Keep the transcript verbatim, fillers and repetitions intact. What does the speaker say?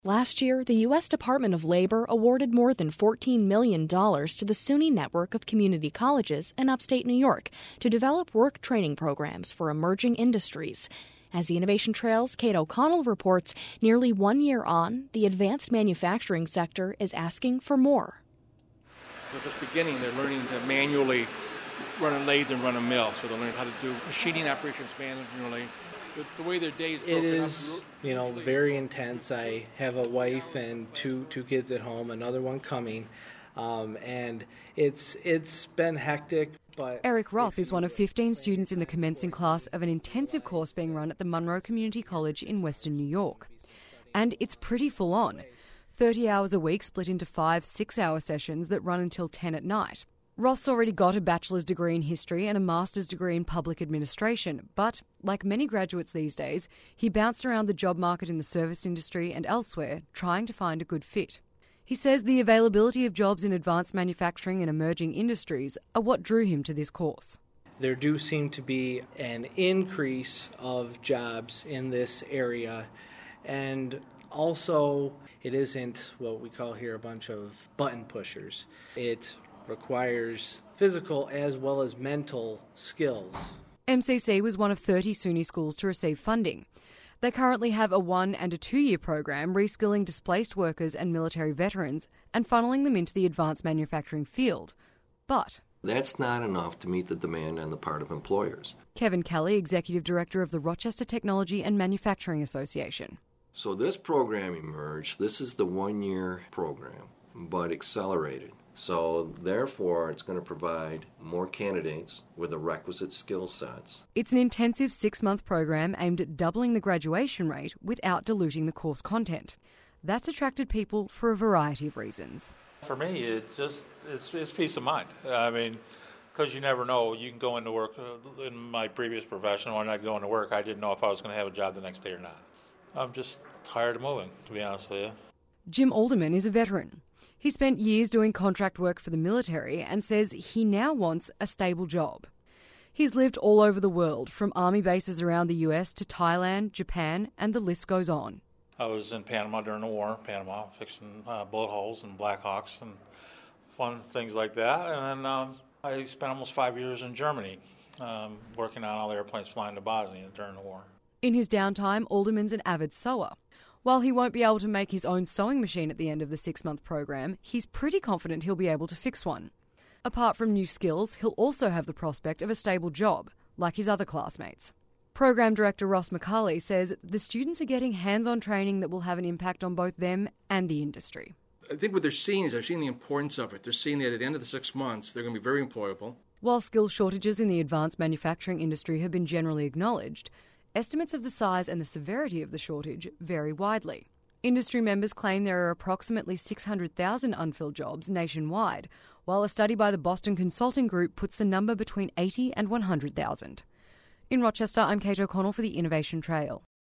Last year, the U S Department of Labor awarded more than fourteen million dollars to the SUNY network of community colleges in upstate New York to develop work training programs for emerging industries. As the Innovation Trail's Kate O'Connell reports, nearly one year on, the advanced manufacturing sector is asking for more. They're just beginning. They're learning to manually run a lathe and run a mill, so they're learning how to do machining operations manually. The, the way their days it is, up, you know, very intense. I have a wife and two two kids at home, another one coming, um, and it's it's been hectic. But Eric Roth is one of fifteen students in the commencing class of an intensive course being run at the Monroe Community College in Western New York, and it's pretty full on. thirty hours a week split into five six-hour sessions that run until ten at night. Roth's already got a bachelor's degree in history and a master's degree in public administration, but like many graduates these days, he bounced around the job market in the service industry and elsewhere, trying to find a good fit. He says the availability of jobs in advanced manufacturing and emerging industries are what drew him to this course. There do seem to be an increase of jobs in this area, and also it isn't what we call here a bunch of button pushers. It requires physical as well as mental skills. M C C was one of thirty SUNY schools to receive funding. They currently have a one- and a two-year program reskilling displaced workers and military veterans and funneling them into the advanced manufacturing field. But that's not enough to meet the demand on the part of employers. Kevin Kelly, Executive Director of the Rochester Technology and Manufacturing Association. So this program emerged. This is the one-year program, but accelerated. So, therefore, it's going to provide more candidates with the requisite skill sets. It's an intensive six-month program aimed at doubling the graduation rate without diluting the course content. That's attracted people for a variety of reasons. For me, it's just it's, it's peace of mind. I mean, because you never know. You can go into work. In my previous profession, when I'd go into work, I didn't know if I was going to have a job the next day or not. I'm just tired of moving, to be honest with you. Jim Alderman is a veteran. He spent years doing contract work for the military and says he now wants a stable job. He's lived all over the world, from army bases around the U S to Thailand, Japan, and the list goes on. I was in Panama during the war, Panama, fixing uh, bullet holes and Black Hawks and fun things like that. And then um, I spent almost five years in Germany um, working on all the airplanes flying to Bosnia during the war. In his downtime, Alderman's an avid sewer. While he won't be able to make his own sewing machine at the end of the six-month program, he's pretty confident he'll be able to fix one. Apart from new skills, he'll also have the prospect of a stable job, like his other classmates. Program Director Ross McCarley says the students are getting hands-on training that will have an impact on both them and the industry. I think what they're seeing is they're seeing the importance of it. They're seeing that at the end of the six months, they're going to be very employable. While skill shortages in the advanced manufacturing industry have been generally acknowledged, estimates of the size and the severity of the shortage vary widely. Industry members claim there are approximately six hundred thousand unfilled jobs nationwide, while a study by the Boston Consulting Group puts the number between eighty and one hundred thousand. In Rochester, I'm Kate O'Connell for the Innovation Trail.